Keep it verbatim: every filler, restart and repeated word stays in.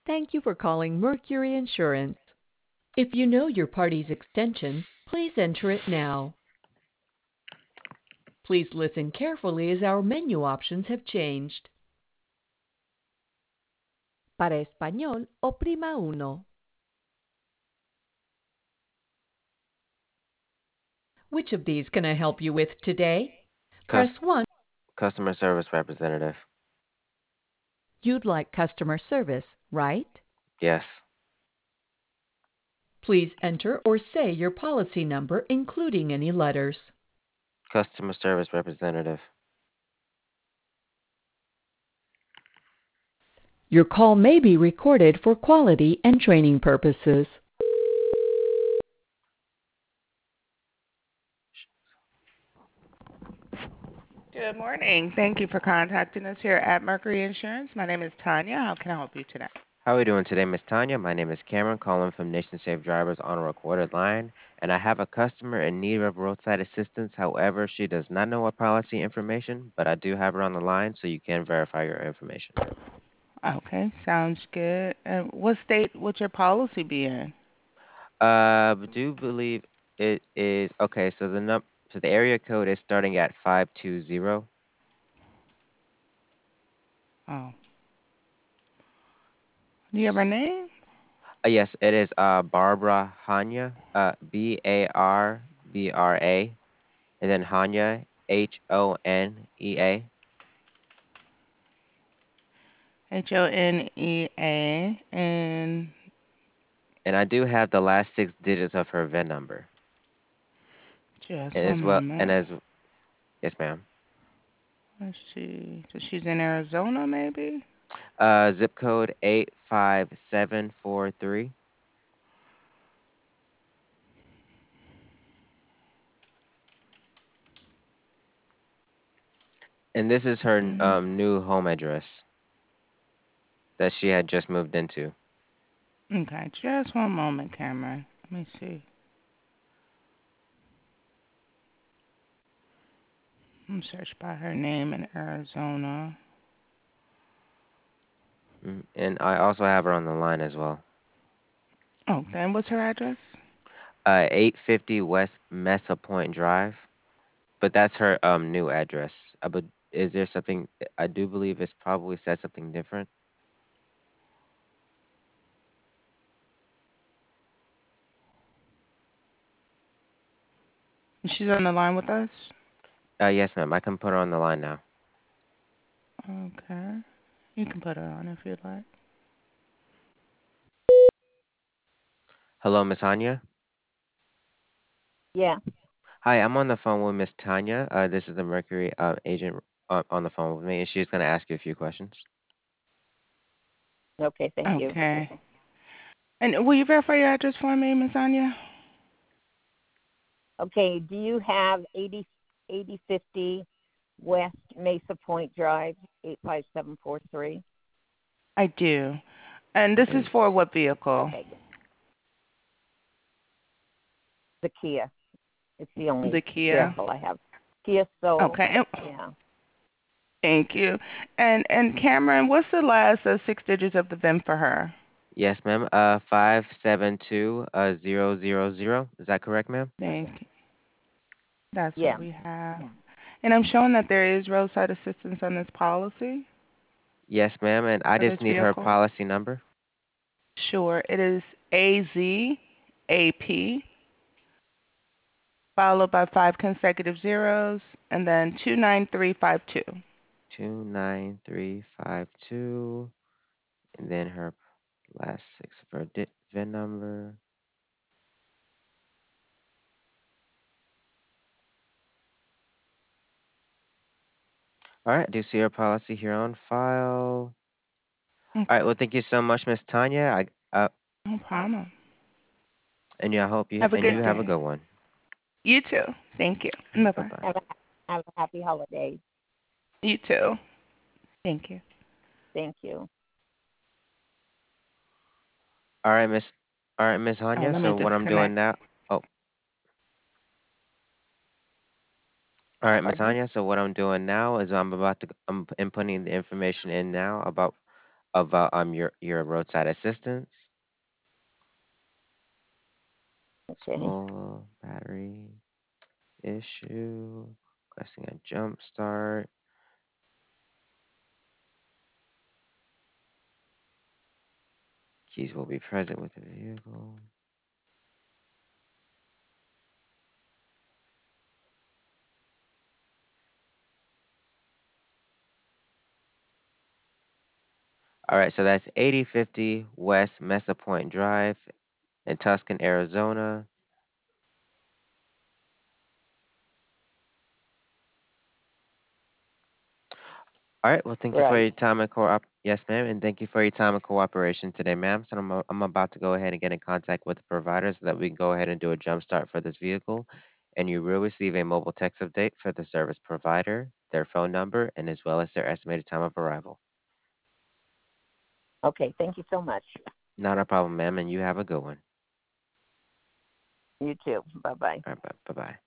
Thank you for calling Mercury Insurance. If you know your party's extension, please enter it now. Please listen carefully as our menu options have changed. Para español, oprima uno. Which of these can I help you with today? Cus- Press one. Customer service representative. You'd like customer service, right? Yes. Please enter or say your policy number, including any letters. Customer service representative. Your call may be recorded for quality and training purposes. Good morning. Thank you for contacting us here at Mercury Insurance. My name is Tanya. How can I help you today? How are we doing today, Miss Tanya? My name is Cameron, calling from Nation Safe Drivers on a recorded line, and I have a customer in need of roadside assistance. However, she does not know what policy information, but I do have her on the line, so you can verify your information. Okay, sounds good. And what state would your policy be in? Uh, I do believe it is okay. So the num so the area code is starting at five two zero. Oh, do you have her name? Uh, yes, it is uh Barbara Hanya, uh B A R B R A, and then Hanya, H O N E A. H O N E A. And And I do have the last six digits of her V I N number. just And one as well, and moment. as yes, ma'am. Let's see. So she's in Arizona, maybe? Uh, zip code eight five seven four three. And this is her Mm, um new home address that she had just moved into. Okay, just one moment, Cameron. Let me see. I'm search by her name in Arizona. Mm, And I also have her on the line as well. Okay, and what's her address? Uh, eight fifty West Mesa Point Drive. But that's her um new address. Uh, but is there something I do believe it's probably said something different? She's on the line with us? Uh, yes, ma'am. I can put her on the line now. Okay. You can put her on if you'd like. Hello, Miss Anya. Yeah. Hi, I'm on the phone with Miss Tanya. Uh, this is the Mercury uh, agent uh, on the phone with me, and she's going to ask you a few questions. Okay. Thank you. Okay. And will you verify your address for me, Miss Anya? Okay. Do you have eighty eighty fifty West Mesa Point Drive, eight five seven four three? I do. And this is And for what vehicle? Okay. The Kia. It's the only The Kia. vehicle I have. Kia Soul. Okay. And, Yeah. thank you. And and Cameron, what's the last uh, six digits of the V I N for her? yes, ma'am. Uh, five seven two uh zero zero zero. Is that correct, ma'am? Thank you. That's what Yeah. we have. And I'm showing that there is roadside assistance on this policy Yes, ma'am. And I for just this need her vehicle. policy number. Sure. It is A Z A P followed by five consecutive zeros and then two nine three five two. Two nine three five two, and then her last six of her di- V I N number. All right, I do see your policy here on file. All right, well, thank you so much, Miss Tanya. I uh, No problem. and yeah, I hope you Have a and you good have a day. good one. You too. Thank you. All right, Bye bye bye. bye. Have a have a happy holiday. You too. Thank you. Thank you. All right, Miss. All right, Miss Oh, Hanya. let me So what I'm doing disconnect. now. Oh, all right, Miss Pardon? Hanya. So what I'm doing now is I'm about to I'm inputting the information in now about about um your your roadside assistance. Okay. Small battery issue. Requesting a jump start. Keys will be present with the vehicle. All right, so that's eighty fifty West Mesa Point Drive in Tuscan, Arizona. All right, well, thank you for Right. your time and co-op. Yes, ma'am, and thank you for your time and cooperation today, ma'am. So I'm, I'm about to go ahead and get in contact with the provider so that we can go ahead and do a jump start for this vehicle. And you will receive a mobile text update for the service provider, their phone number, and as well as their estimated time of arrival. Okay. Thank you so much. Not a problem, ma'am, and you have a good one. You too. Bye bye. All right, bye bye.